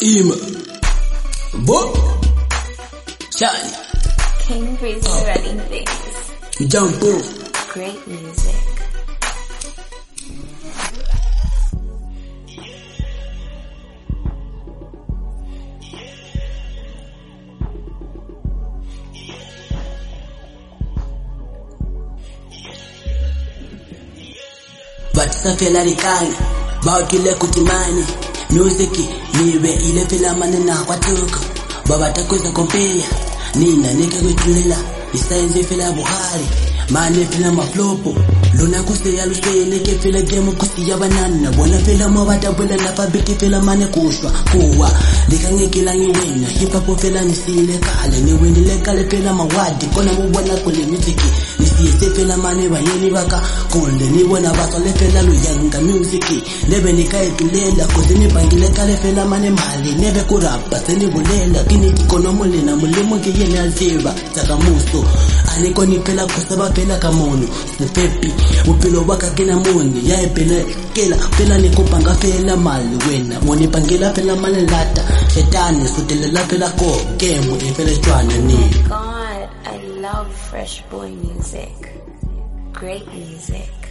Ima Bob Shani King Breezy running things. Jump off. Great music. Batisafela likani bawukile kutimani music niwe ile fela manena kwatuko baba takweza kompea nina nike kwethulela isayenze fela buhari mane fela maflopo lona kuseya lusele ke fela game kusiya banana bona fela mabatabula lapha bithi fela mane kushwa kuwa likangekela ngiwena hip hop fela nisile kale niwendile kale fela mawadi kona ubona kule music nisiyese fela mane bayeni baka konde nibona basole fela luyanga music nebe nikayetulela koze nibangile kale fela mane mali nebe kurapa senibulela kini tikonomo lena mulimo ngiyene alfiba sakamuso aniko niphela kusaba phela kamono nepepi upilo waka kena moni yae phela phela nikupanga phela mali wena moni pangela phela mali lata shetani sutelela phela ko kemo phela tshwana ni. God, I love Fresh Boy music. Great music.